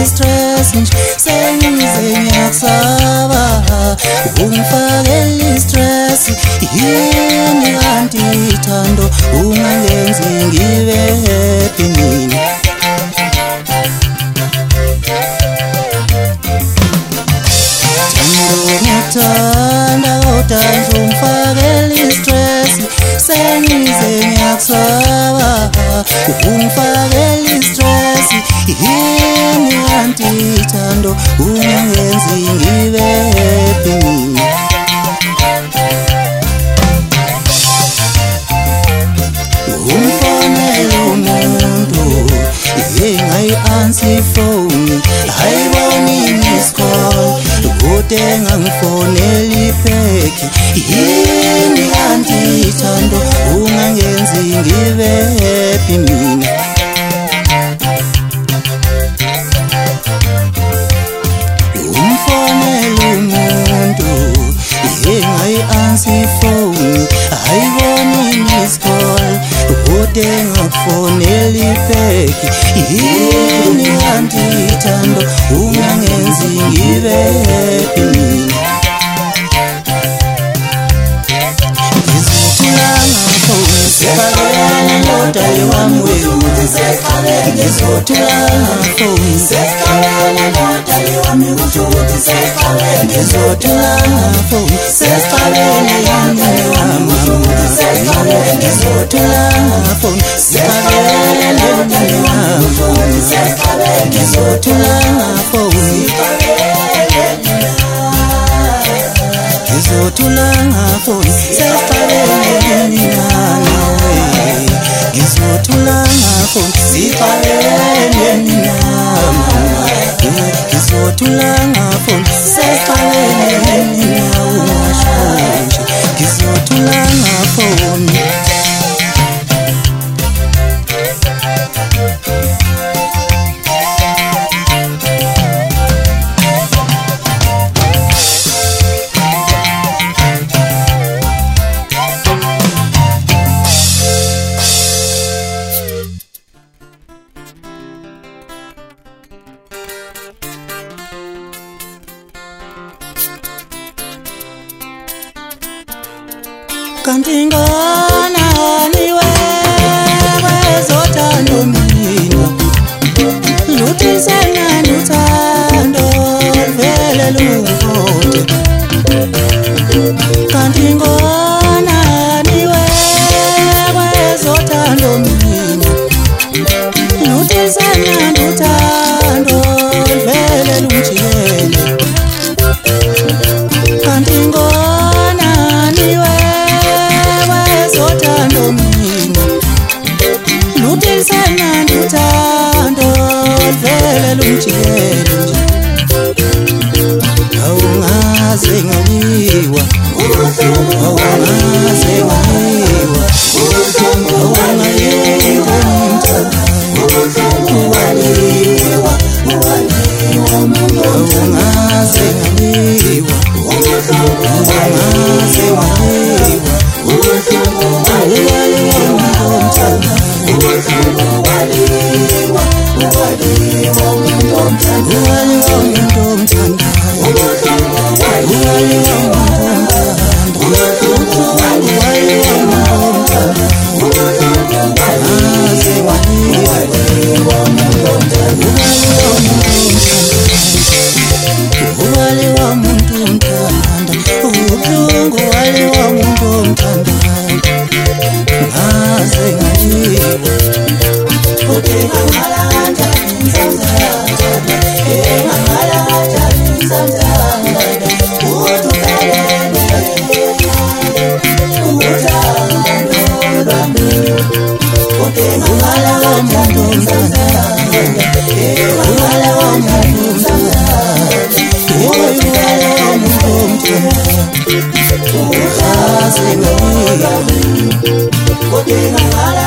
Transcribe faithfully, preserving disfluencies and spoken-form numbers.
stress nje sengize ngiyakusaba ungifakela stress yini kanti thando ungangenzi ngibe happy mina Thanda kodwa ungifakela stress sengize ngiyakusaba ungifakela stress yini kanti thando ungangenzi ngibe happy mina umfonela umuntu engayi-answer phone ayiboni miss call kude ngangifonela ipheki yini kanti thando ungangenzi ngibe happy mina umfonela umuntu engayi-answer phone ayiboni miss call kude ngakufonela ipheki yini kanti thando ungangenzi ngibe happy mina ngizothulanga phone sefakela lodali wami wekuthi sefakela ngizothulanga phone sefakela lodali wami ukuthi sefakela ngizothulanga phone sefakela lodali wami ukuthi sefakela ngizothulanga phone sefakela lodali wami ukuthi sefakela ngizothulanga phone ngizothulanga phone sefakela nawe ngizothulanga phone sefakela nawe ngizothulanga phone sefakela nawe mashonje ngizothulanga phone kanti ngona niwe wezothando mina luthizana luthando vele lungikhothe kanti ngona niwe wezothando mina luthizana luthando vele lungijikele kanti ngona niwe wezothando mina luthizana luthando vele lungijikele nje awungaze ngaliwa awungaze ngaliwa awungayiwa uwaliwa uwaliwa awungaze ngaliwa awungaze ngaliwa Porque